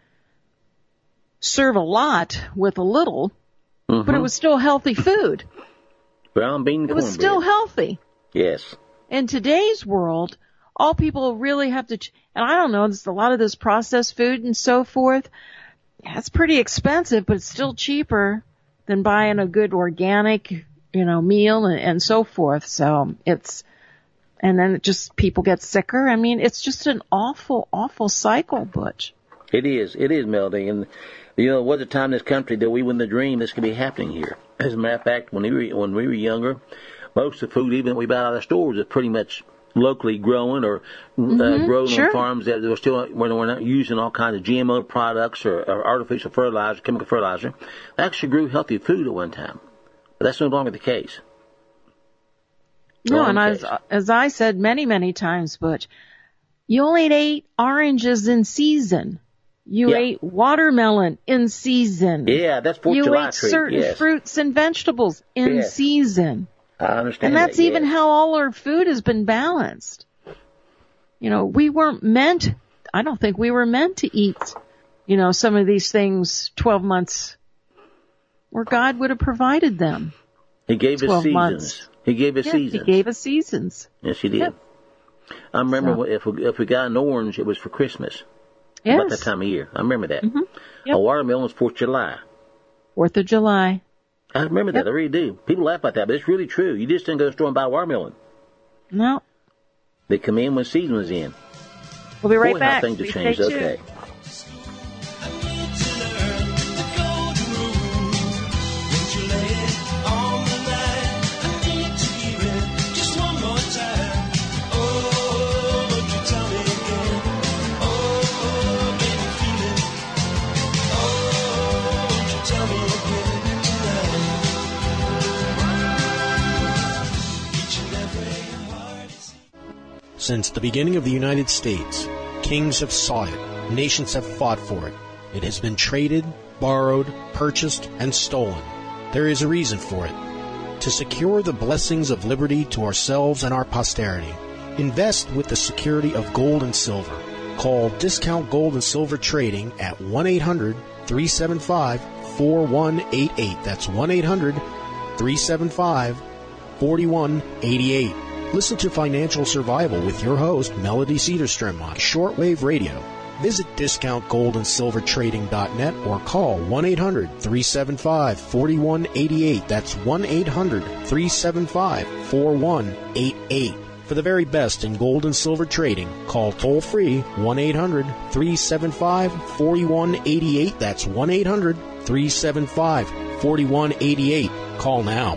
serve a lot with a little, mm-hmm. but it was still healthy food. Brown bean cornbread. It was still healthy. Yes. In today's world, all people really have to, ch- and I don't know, there's a lot of this processed food and so forth. Yeah, it's pretty expensive, but it's still cheaper than buying a good organic, you know, meal and, and so forth. So it's, and then it just, people get sicker. I mean, it's just an awful, awful cycle, Butch. It is. It is, Melody. And, you know, what a time in this country that we wouldn't have dreamed this could be happening here. As a matter of fact, when we were, when we were younger, most of the food, even that we buy out of the stores, is pretty much locally grown or mm-hmm, uh, grown sure. on farms that were still, when we're not using all kinds of G M O products or, or artificial fertilizer, chemical fertilizer. They actually grew healthy food at one time. But that's no longer the case. No, and as, as I said many, many times, Butch, you only ate oranges in season. You yeah. ate watermelon in season. Yeah, that's Fourth you July ate treat, certain yes. fruits and vegetables in yes. season. I understand And that's that, even yes. how all our food has been balanced. You know, we weren't meant, I don't think we were meant to eat, you know, some of these things twelve months where God would have provided them. He gave us seasons. Months. He gave us yeah, seasons. He gave us seasons. Yes, he did. Yep. I remember So. if we, if we got an orange, it was for Christmas. Yes. About that time of year. I remember that. Mm-hmm. Yep. A watermelon was Fourth of July. Fourth of July. I remember Yep. that. I really do. People laugh about that, but it's really true. You just didn't go to the store and buy a watermelon. No. They come in when season was in. We'll be right Boy, back. how things have Please changed. stay tuned. Okay. Since the beginning of the United States, kings have sought it, nations have fought for it. It has been traded, borrowed, purchased, and stolen. There is a reason for it. To secure the blessings of liberty to ourselves and our posterity, invest with the security of gold and silver. Call Discount Gold and Silver Trading at one eight hundred, three seven five, four one eight eight. That's one eight hundred, three seven five, four one eight eight. Listen to Financial Survival with your host, Melody Cedarstrom, on shortwave radio. Visit discount gold and silver trading dot net or call one eight hundred, three seven five, four one eight eight. That's one eight hundred, three seven five, four one eight eight. For the very best in gold and silver trading, call toll-free one eight hundred, three seven five, four one eight eight. That's one eight hundred, three seven five, four one eight eight. Call now.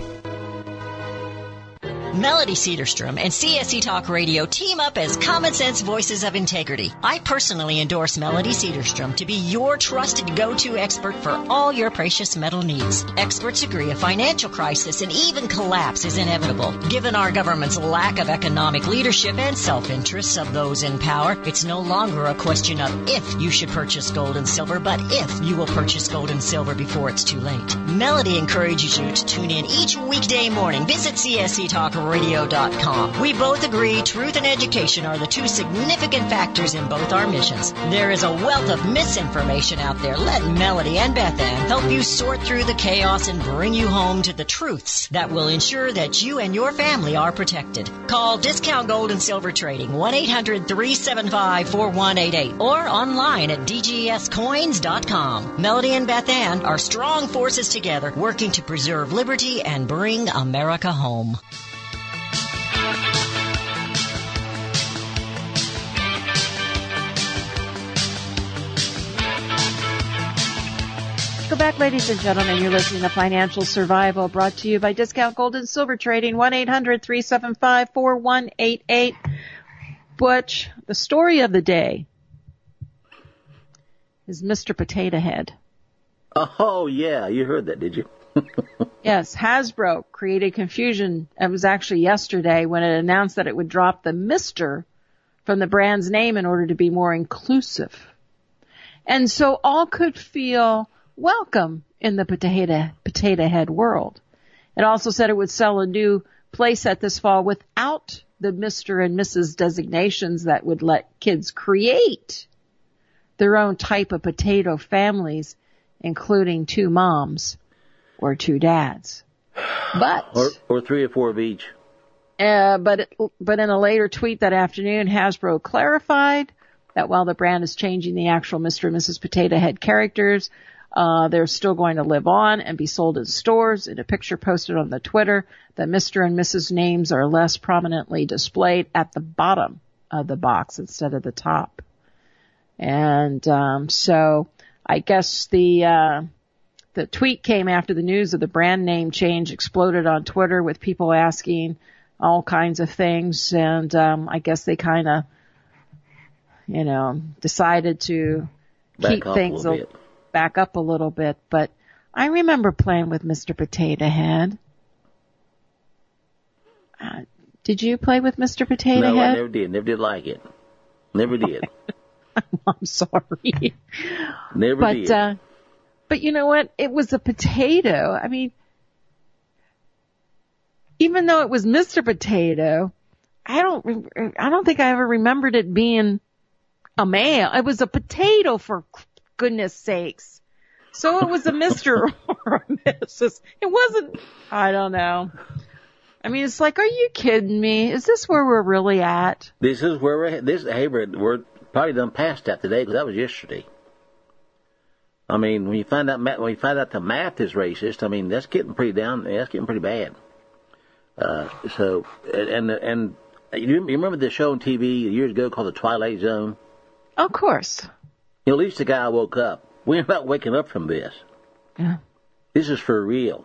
Melody Cedarstrom and C S E Talk Radio team up as Common Sense Voices of Integrity. I personally endorse Melody Cedarstrom to be your trusted go-to expert for all your precious metal needs. Experts agree a financial crisis and even collapse is inevitable. Given our government's lack of economic leadership and self-interests of those in power, it's no longer a question of if you should purchase gold and silver, but if you will purchase gold and silver before it's too late. Melody encourages you to tune in each weekday morning. Visit C S E Talk radio dot com. We both agree truth and education are the two significant factors in both our missions. There is a wealth of misinformation out there. Let Melody and Beth Ann help you sort through the chaos and bring you home to the truths that will ensure that you and your family are protected. Call Discount Gold and Silver Trading, one eight hundred three seven five four one eight eight, or online at d g s coins dot com. Melody and Beth Ann are strong forces together, working to preserve liberty and bring America home. Welcome back, ladies and gentlemen. You're listening to Financial Survival, brought to you by Discount Gold and Silver Trading, one eight hundred three seven five four one eight eight. Butch, the story of the day is Mister Potato Head. Oh, yeah. You heard that, did you? Yes, Hasbro created confusion. It was actually yesterday when it announced that it would drop the Mister from the brand's name in order to be more inclusive. And so all could feel welcome in the potato, potato head world. It also said it would sell a new playset this fall without the Mister and Missus designations that would let kids create their own type of potato families, including two moms or two dads. But or, or three or four of each. Uh, but it, but in a later tweet that afternoon, Hasbro clarified that while the brand is changing the actual Mister and Missus Potato Head characters, uh, they're still going to live on and be sold in stores. In a picture posted on the Twitter, the Mister and Missus names are less prominently displayed at the bottom of the box instead of the top. And um, so I guess the uh, the tweet came after the news of the brand name change exploded on Twitter with people asking all kinds of things. And um, I guess they kind of, you know, decided to back keep things a, back up a little bit. But I remember playing with Mister Potato Head. Uh, did you play with Mister Potato no, Head? No, I never did. Never did like it. Never did. I'm sorry. Never but, did. Uh, but you know what? It was a potato. I mean, even though it was Mister Potato, I don't, I don't think I ever remembered it being a male. It was a potato, for goodness sakes. So it was a Mister or a Missus It wasn't, I don't know. I mean, it's like, are you kidding me? Is this where we're really at? This is where we're, this, hey, we're, we're probably done past that today, because that was yesterday. I mean, when you find out, when you find out the math is racist, I mean, that's getting pretty down, that's getting pretty bad. Uh, so, and, and, you remember the show on T V years ago called The Twilight Zone? Of course. You know, at least the guy woke up. We're not waking up from this. Yeah. This is for real.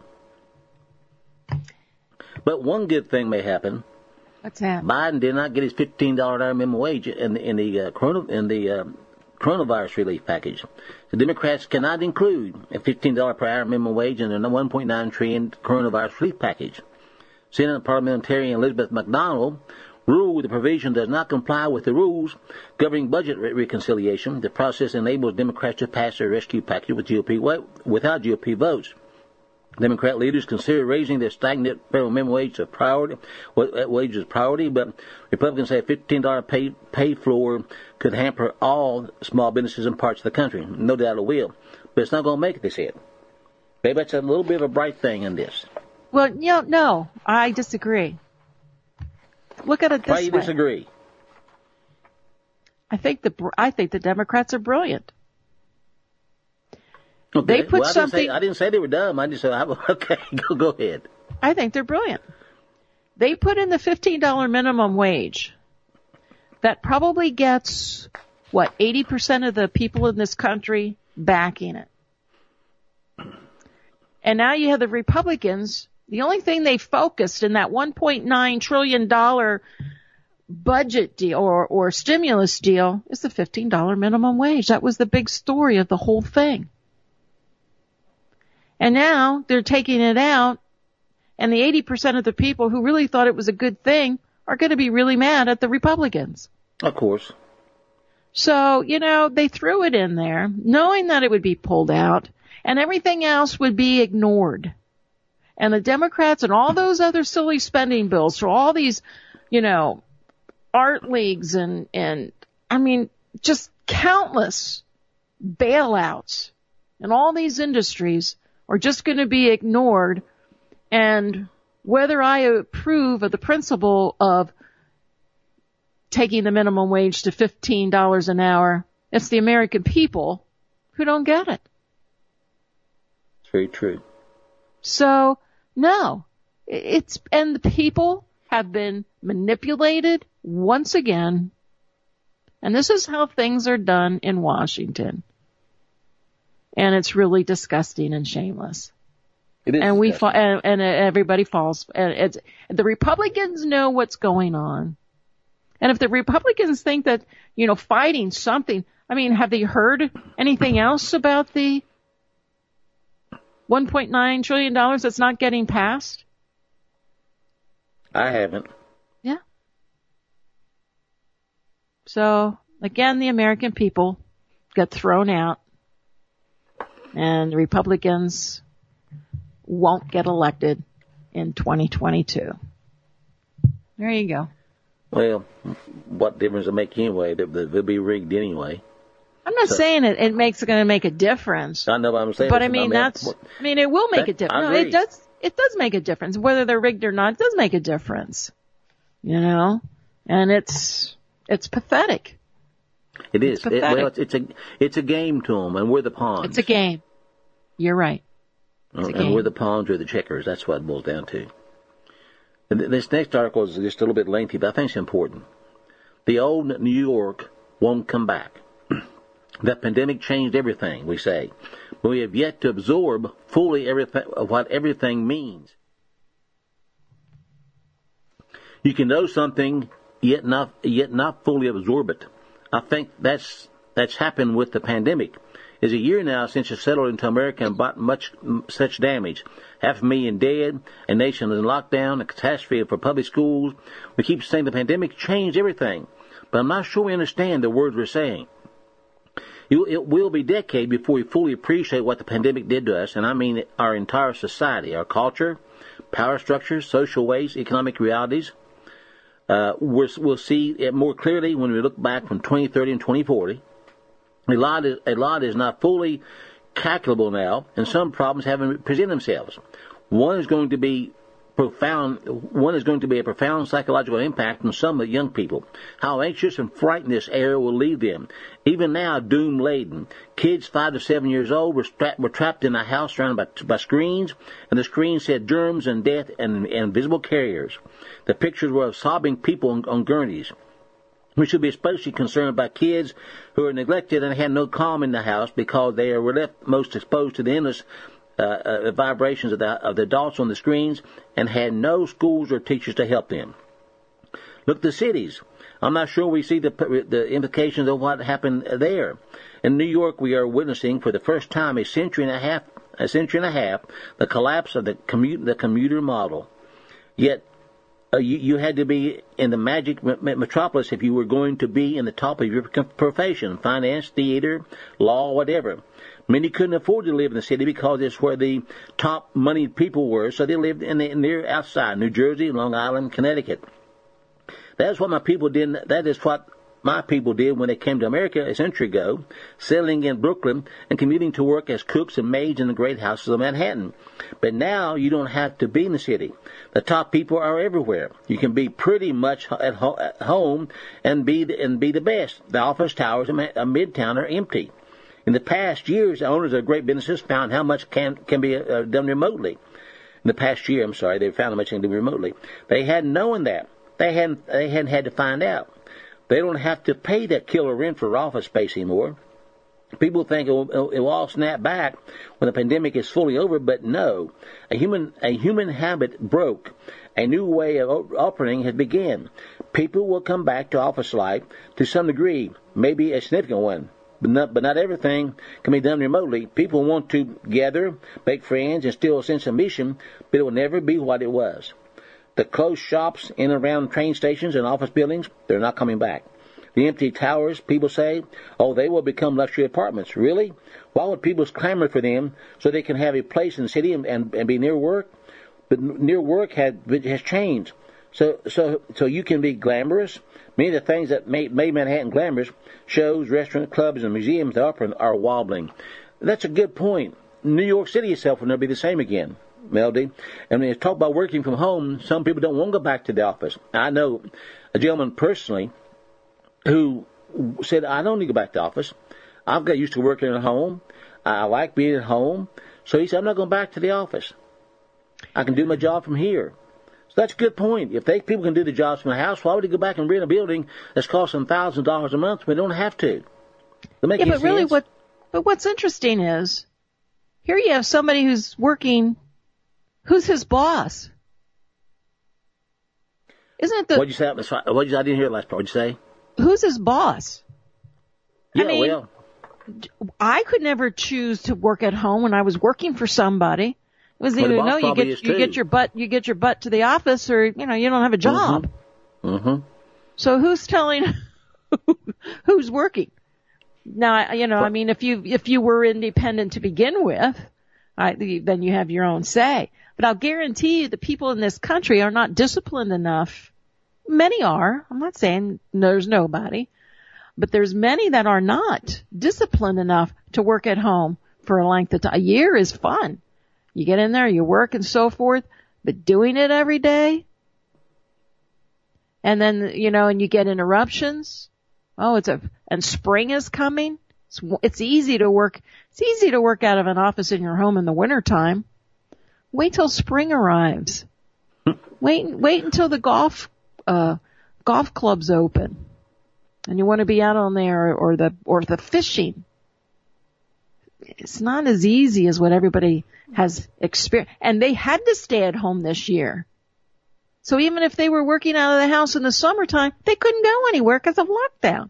But one good thing may happen. What's that? Biden did not get his fifteen dollars an hour minimum wage in the, in the, uh, corona, in the uh, coronavirus relief package. The Democrats cannot include a fifteen dollars per hour minimum wage in their one point nine trillion dollars coronavirus relief package. Senate parliamentarian Elizabeth McDonald ruled the provision does not comply with the rules governing budget re- reconciliation. The process enables Democrats to pass their rescue package with G O P without G O P votes. Democrat leaders consider raising the stagnant federal minimum wage to priority, wage as priority, but Republicans say a fifteen dollars pay, pay floor could hamper all small businesses in parts of the country. No doubt it will. But it's not going to make it, they said. Maybe that's a little bit of a bright thing in this. Well, you know, no, I disagree. Look at it this way. Why do you disagree? I think the I think the Democrats are brilliant. Okay. They put well, I something. Didn't say, I didn't say they were dumb. I just said, okay, go go ahead. I think they're brilliant. They put in the fifteen dollars minimum wage. That probably gets what eighty percent of the people in this country backing it. And now you have the Republicans. The only thing they focused in that one point nine trillion dollars budget deal or, or stimulus deal is the fifteen dollars minimum wage. That was the big story of the whole thing. And now they're taking it out, and the eighty percent of the people who really thought it was a good thing are going to be really mad at the Republicans. Of course. So, you know, they threw it in there, knowing that it would be pulled out, and everything else would be ignored. And the Democrats and all those other silly spending bills for all these, you know, art leagues and, and, I mean, just countless bailouts in all these industries are just going to be ignored. And whether I approve of the principle of taking the minimum wage to fifteen dollars an hour, it's the American people who don't get it. It's very true. So, no, it's, and the people have been manipulated once again. And this is how things are done in Washington. And it's really disgusting and shameless. It is and we disgusting. fa- and, and everybody falls. And it's, the Republicans know what's going on. And if the Republicans think that, you know, fighting something, I mean, have they heard anything else about the one point nine trillion dollars that's not getting passed? I haven't. Yeah. So, again, the American people get thrown out, and the Republicans won't get elected in twenty twenty-two. There you go. Well, what difference does it make anyway? They- they- They'll be rigged anyway. I'm not So- saying it, it makes it going to make a difference. I know what I'm saying. But I mean, that's, I mean, it will make that- a difference. I No, agree. it does, it does make a difference. Whether they're rigged or not, it does make a difference. You know? And it's, it's pathetic. It is. It's It, pathetic. well, it's, it's a it's a game to them, and we're the pawns. It's a game. You're right. It's a and game. we're the pawns or the checkers. That's what it boils down to. And th- this next article is just a little bit lengthy, but I think it's important. The old New York won't come back. The pandemic changed everything, we say. But we have yet to absorb fully everything, what everything means. You can know something, yet not yet not fully absorb it. I think that's that's happened with the pandemic. It's a year now since it settled into America and brought much such damage. Half a million dead, a nation in lockdown, a catastrophe for public schools. We keep saying the pandemic changed everything, but I'm not sure we understand the words we're saying. It will be decades before we fully appreciate what the pandemic did to us, and I mean our entire society, our culture, power structures, social ways, economic realities. Uh, we're, we'll see it more clearly when we look back from twenty thirty and twenty forty. A lot is, a lot is not fully calculable now, and some problems haven't presented themselves. One is going to be profound. One is going to be a profound psychological impact on some of the young people. How anxious and frightened this era will leave them. Even now, doom laden. Kids five to seven years old were, stra- were trapped in a house surrounded by, by screens, and the screens said germs and death and, and invisible carriers. The pictures were of sobbing people on, on gurneys. We should be especially concerned about kids who are neglected and had no calm in the house because they are left most exposed to the endless uh, uh, vibrations of the, of the adults on the screens and had no schools or teachers to help them. Look at the cities. I'm not sure we see the, the implications of what happened there. In New York, we are witnessing for the first time a century and a half, a century and a half, the collapse of the commute, the commuter model. Yet, Uh, you, you had to be in the magic metropolis if you were going to be in the top of your profession, finance, theater, law, whatever. Many couldn't afford to live in the city because it's where the top moneyed people were, so they lived in the near outside, New Jersey, Long Island, Connecticut. That's what my people did. That is what my people did when they came to America a century ago, settling in Brooklyn and commuting to work as cooks and maids in the great houses of Manhattan. But now you don't have to be in the city. The top people are everywhere. You can be pretty much at, ho- at home and be the, and be the best. The office towers in Midtown are empty. In the past years, the owners of great businesses found how much can can be uh, done remotely. In the past year, I'm sorry, they found how much can be done remotely. They hadn't known that. They hadn't they hadn't had to find out. They don't have to pay that killer rent for office space anymore. People think it will, it will all snap back when the pandemic is fully over, but no. A human a human habit broke. A new way of operating has begun. People will come back to office life to some degree, maybe a significant one. But not, but not everything can be done remotely. People want to gather, make friends, and still a sense of mission, but it will never be what it was. The closed shops in and around train stations and office buildings, they're not coming back. The empty towers, people say, oh, they will become luxury apartments. Really? Why would people clamor for them so they can have a place in the city and, and, and be near work? but near work had has changed. So so so you can be glamorous. Many of the things that made, made Manhattan glamorous, shows, restaurants, clubs, and museums that offer are wobbling. That's a good point. New York City itself will never be the same again, Melody. And when you talk about working from home, some people don't want to go back to the office. I know a gentleman personally who said, I don't need to go back to the office. I've got used to working at home. I like being at home. So he said, I'm not going back to the office. I can do my job from here. So that's a good point. If they people can do the jobs from the house, why would they go back and rent a building that's costing thousands of dollars a month when they don't have to? Yeah, but really sense? what, but what's interesting is, here you have somebody who's working, who's his boss? Isn't it the... What'd you say? What'd you say? I didn't hear the last part. What'd you say? Who's his boss? Yeah, I mean, well... I could never choose to work at home when I was working for somebody. It was either, no, you get, you get your butt, you get your butt to the office, or, you know, you don't have a job. Mm-hmm. Mm-hmm. So who's telling who's working? Now, you know, I mean, if you, if you were independent to begin with, I, then you have your own say. But I'll guarantee you the people in this country are not disciplined enough. Many are. I'm not saying there's nobody. But there's many that are not disciplined enough to work at home for a length of time. A year is fun. You get in there, you work and so forth, but doing it every day, and then, you know, and you get interruptions. Oh, it's a, and spring is coming. It's, it's easy to work, it's easy to work out of an office in your home in the wintertime. Wait till spring arrives. Wait, wait until the golf, uh, golf clubs open. And you want to be out on there, or the, or the fishing. It's not as easy as what everybody has experienced. And they had to stay at home this year. So even if they were working out of the house in the summertime, they couldn't go anywhere because of lockdown.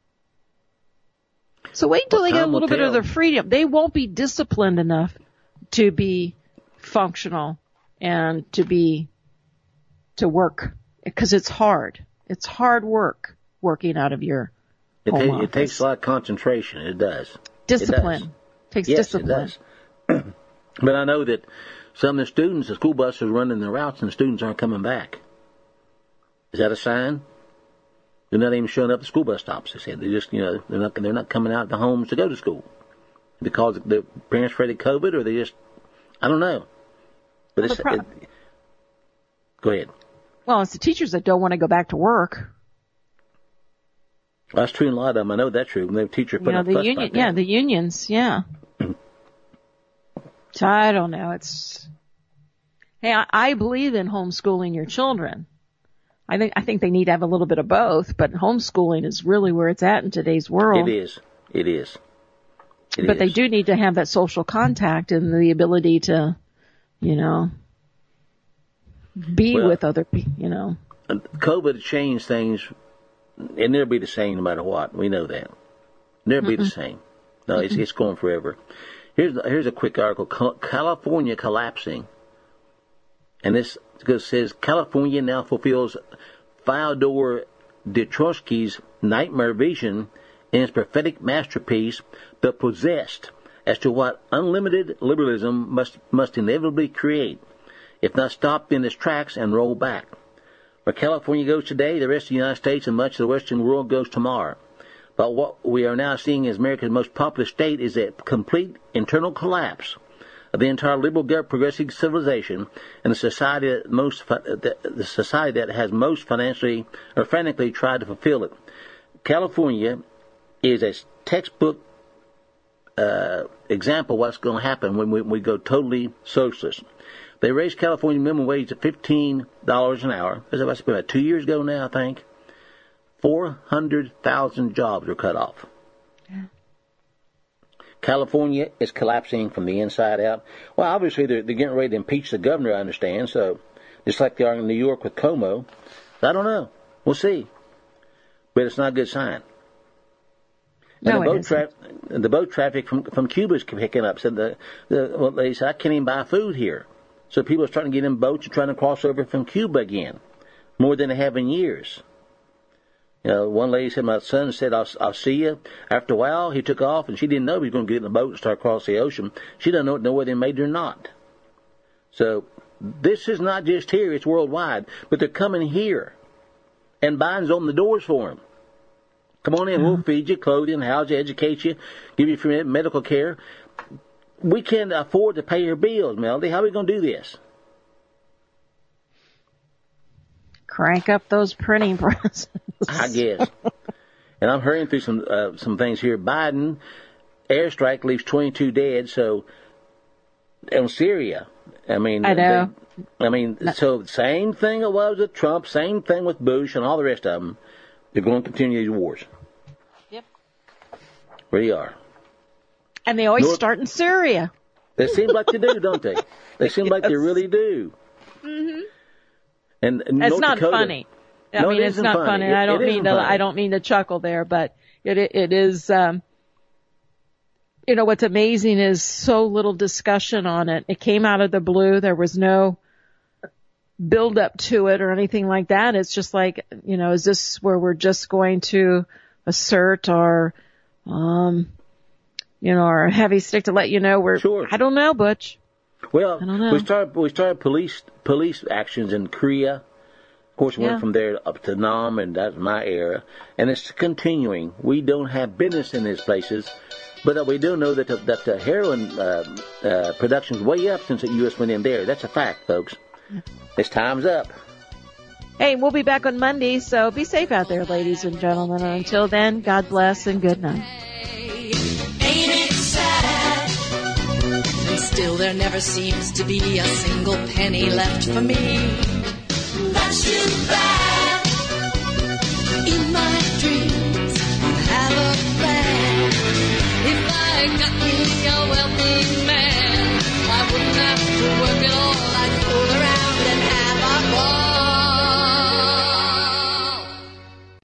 So wait until they get a little bit of their freedom. They won't be disciplined enough to be functional and to be, to work. Because it's hard. It's hard work. Working out of your it, home ta- office. It takes a lot of concentration. It does. Discipline. It does. Takes yes, discipline. It does. But I know that some of the students, the school buses are running their routes and the students aren't coming back. Is that a sign? They're not even showing up at the school bus stops. They said they just, you know, they're not they're not coming out to homes to go to school because the parents afraid of COVID, or they just, I don't know. But well, it's. pro- it, go ahead. Well, it's the teachers that don't want to go back to work. Well, that's true in a lot of them. I know that's true. When the teacher put you know, up the fuss union, about yeah, that. the unions, yeah. So I don't know. It's hey, I, I believe in homeschooling your children. I think I think they need to have a little bit of both, but homeschooling is really where it's at in today's world. It is. It is. It but is. they do need to have that social contact and the ability to, you know, be well, with other people. You know, COVID changed things. It'll never be the same no matter what. We know that. Never be Mm-mm. the same. No, it's, it's going forever. Here's here's a quick article. California collapsing. And this says, California now fulfills Fyodor Dostoevsky's nightmare vision in its prophetic masterpiece, The Possessed, as to what unlimited liberalism must must inevitably create, if not stopped in its tracks and roll back. Where California goes today, the rest of the United States and much of the Western world goes tomorrow. But what we are now seeing as America's most populous state is a complete internal collapse of the entire liberal progressive civilization and the society that most the society that has most financially or frantically tried to fulfill it. California is a textbook uh, example of what's going to happen when we, we go totally socialist. They raised California minimum wage to fifteen dollars an hour. That's about two years ago now, I think. four hundred thousand jobs were cut off. Yeah. California is collapsing from the inside out. Well, obviously, they're, they're getting ready to impeach the governor, I understand, so just like they are in New York with Cuomo. I don't know. We'll see. But it's not a good sign. And no, the boat, tra- the boat traffic from from Cuba is picking up. So the, the well, they said, I can't even buy food here. So people are starting to get in boats and trying to cross over from Cuba again, more than they have in years. You know, one lady said, my son said, I'll, I'll see you. After a while, he took off, and she didn't know he was going to get in the boat and start across the ocean. She doesn't know, know whether they made it or not. So this is not just here, it's worldwide. But they're coming here. And Biden's on the doors for them. Come on in, mm-hmm. we'll feed you, clothing, house you, educate you, give you free medical care. We can't afford to pay your bills, Melody. How are we going to do this? Crank up those printing presses. I guess. And I'm hurrying through some uh, some things here. Biden, airstrike leaves twenty-two dead, so on Syria. I mean, I know. They, I mean, no. So same thing it was with Trump, same thing with Bush and all the rest of them. They're going to continue these wars. Yep. Where you are. And they always North, start in Syria. They seem like they do, don't they? They seem yes. like they really do. Mm-hmm. And, and it's North not Dakota, funny. I no, mean, it it's not funny. funny. It, I don't it mean to. funny. I don't mean to chuckle there, but it it, it is. Um, you know, what's amazing is so little discussion on it. It came out of the blue. There was no build up to it or anything like that. It's just like, you know, is this where we're just going to assert our, um, you know, our heavy stick to let you know we're. Sure. I don't know, Butch. Well, I don't know. we started we started police police actions in Korea. Of course, we yeah. went from there up to Nam, and that's my era. And it's continuing. We don't have business in these places, but we do know that the, that the heroin uh, uh, production's way up since the U S went in there. That's a fact, folks. This time's up. Hey, we'll be back on Monday, so be safe out there, ladies and gentlemen. And until then, God bless and good night. Ain't it sad? And still there never seems to be a single penny left for me. That's too bad. In my dreams, I have a plan. If I got